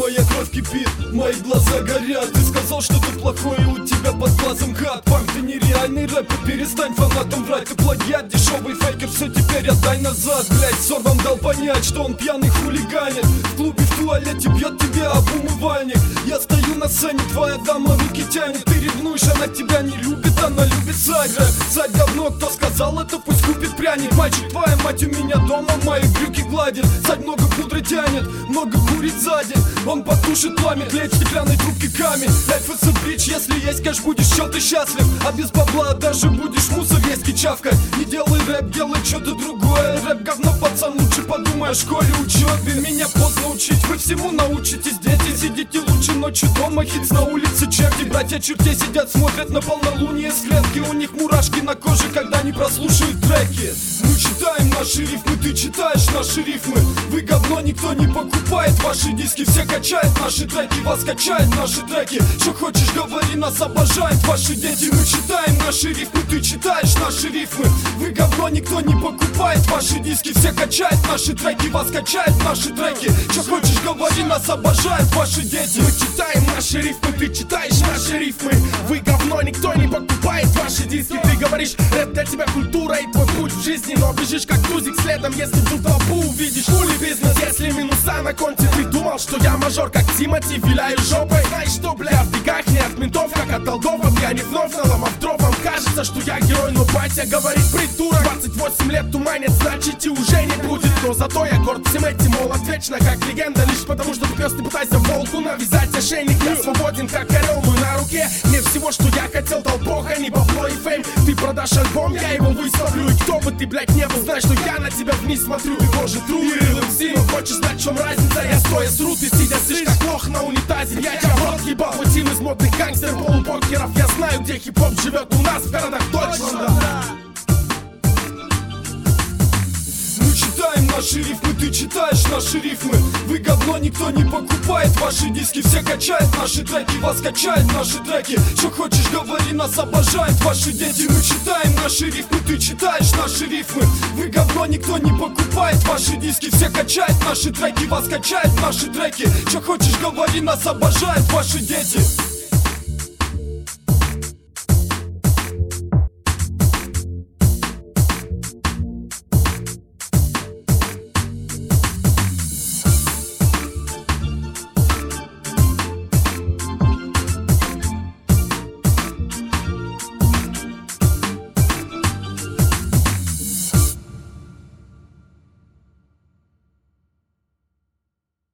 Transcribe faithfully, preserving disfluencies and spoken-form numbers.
моя кровь кипит, мои глаза горят. Ты сказал, что ты плохой, и у тебя под глазом гад. Панк, ты нереальный рэпер, перестань фанатам врать. Ты плагиат, дешевый фейкер, все теперь отдай назад. Блять, Сор вам дал понять, что он пьяный хулиганит. В клубе, в туалете бьет тебя об умывальник. Я стою на сцене, твоя дама руки тянет. Ты ревнуешь, она тебя не любит, она любит сать рэп. Сать говно, кто сказал это, пусть купит пряник. Мальчик, твоя мать у меня дома, мои брюки гладит. Сать много пудры тянет, много курит сзади. Он потушит пламя, клеит стеклянной трубки камень. Life is a bitch, если есть кэш, будешь чё ты счастлив. А без бабла даже будешь мусор вески чавкать. Не делай рэп, делай что-то другое. Рэп говно, пацан, лучше подумай о школе, учебе. Меня поздно учить, вы всему научитесь. Дети, сидите лучше ночью дома, хитс на улице черти. Братья чертей сидят, смотрят на полнолуние с клетки. У них мурашки на коже, когда не прослушают треки. Мы читаем наши рифмы, ты читаешь наши рифмы. Вы говно, никто не покупает ваши диски. Все качают наши треки, вас качают наши треки. Что хочешь говори, нас обожают ваши дети. Мы читаем наши рифмы, ты читаешь наши рифмы. Вы говно, никто не покупает ваши диски. Все качают наши треки, вас качают наши треки. Что хочешь говори, нас обожают ваши дети. Мы читаем наши рифмы, ты читаешь наши рифмы. Вы говно, никто не покупает ваши диски. Ты говоришь, рэп для тебя культура и твой путь в жизни. Но бежишь как тузик следом, если в толпу увидишь. Хули бизнес, если минуса на конте. Ты думал, что я мажор, как Тимати, виляю жопой. Знаешь что, бля, в бегах не от ментов, как от долгов. Я не вновь наломав дров, вам кажется, что я герой. Но батя говорит, придурок, двадцать восемь лет туманит, значит и уже не будет. Но зато я горд всем этим, молод вечно, как легенда. Лишь потому, что пес, не пытайся волку навязать ошейник. Я свободен, как орел, мой на руке. Нет всего, что я хотел, дал бога, не бабло и фейм. Ты продашь альбом, я его выставлю. И кто бы ты, блядь, не был, знаешь, что я на тебя вниз смотрю. Ты тоже тру и рыл эм си, но хочешь знать, в чем разница? Я стоя сру, ты сидя сышь, как лох на унитазе. Я тебя в рот ебал, мой тим из модных гангстер, полупокеров. Я знаю, где хип-хоп живет у нас в городах, точно, да. Мы читаем наши рифмы, ты читаешь наши рифмы. Вы говно, никто не покупает ваши диски. Все качают наши треки, вас качают наши треки. Что хочешь говори, нас обожают ваши дети. Мы читаем наши рифмы, ты читаешь наши рифмы. Вы говно, никто не покупает ваши диски. Все качают наши треки, вас качают наши треки. Что хочешь говори, нас обожают ваши дети.